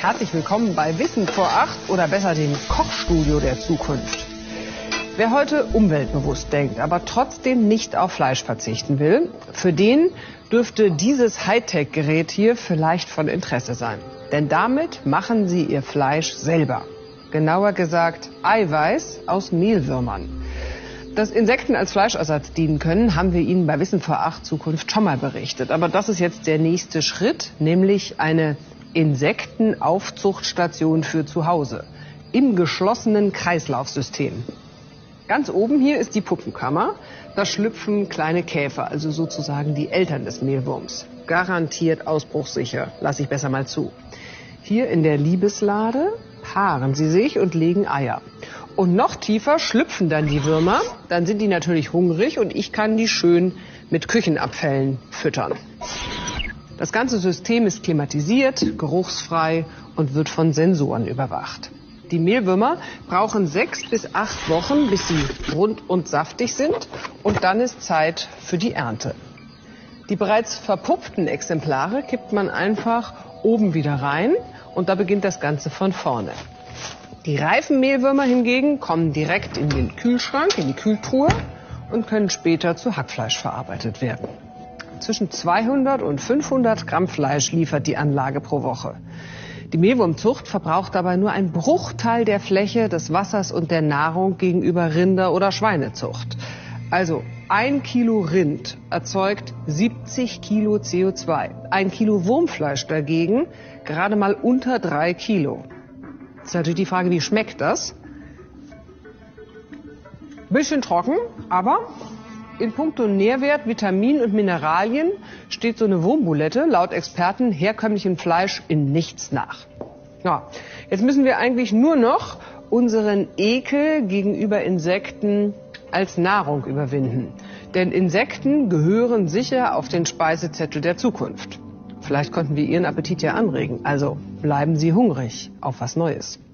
Herzlich willkommen bei Wissen vor 8 oder besser dem Kochstudio der Zukunft. Wer heute umweltbewusst denkt, aber trotzdem nicht auf Fleisch verzichten will, für den dürfte dieses Hightech-Gerät hier vielleicht von Interesse sein. Denn damit machen Sie Ihr Fleisch selber. Genauer gesagt Eiweiß aus Mehlwürmern. Dass Insekten als Fleischersatz dienen können, haben wir Ihnen bei Wissen vor 8 Zukunft schon mal berichtet. Aber das ist jetzt der nächste Schritt, nämlich eine Insektenaufzuchtstation für zu Hause im geschlossenen Kreislaufsystem. Ganz oben hier ist die Puppenkammer. Da schlüpfen kleine Käfer, also sozusagen die Eltern des Mehlwurms. Garantiert ausbruchssicher, lasse ich besser mal zu. Hier in der Liebeslade paaren sie sich und legen Eier. Und noch tiefer schlüpfen dann die Würmer. Dann sind die natürlich hungrig und ich kann die schön mit Küchenabfällen füttern. Das ganze System ist klimatisiert, geruchsfrei und wird von Sensoren überwacht. Die Mehlwürmer brauchen 6 bis 8 Wochen, bis sie rund und saftig sind. Und dann ist Zeit für die Ernte. Die bereits verpuppten Exemplare kippt man einfach oben wieder rein und da beginnt das Ganze von vorne. Die reifen Mehlwürmer hingegen kommen direkt in den Kühlschrank, in die Kühltruhe und können später zu Hackfleisch verarbeitet werden. Zwischen 200 und 500 Gramm Fleisch liefert die Anlage pro Woche. Die Mehlwurmzucht verbraucht dabei nur einen Bruchteil der Fläche, des Wassers und der Nahrung gegenüber Rinder- oder Schweinezucht. Also 1 Kilo Rind erzeugt 70 Kilo CO2. 1 Kilo Wurmfleisch dagegen gerade mal unter 3 Kilo. Jetzt ist natürlich die Frage, wie schmeckt das? Bisschen trocken, aber in puncto Nährwert, Vitamin und Mineralien steht so eine Wurmbulette laut Experten herkömmlichem Fleisch in nichts nach. Ja, jetzt müssen wir eigentlich nur noch unseren Ekel gegenüber Insekten als Nahrung überwinden. Denn Insekten gehören sicher auf den Speisezettel der Zukunft. Vielleicht konnten wir Ihren Appetit ja anregen. Also bleiben Sie hungrig auf was Neues.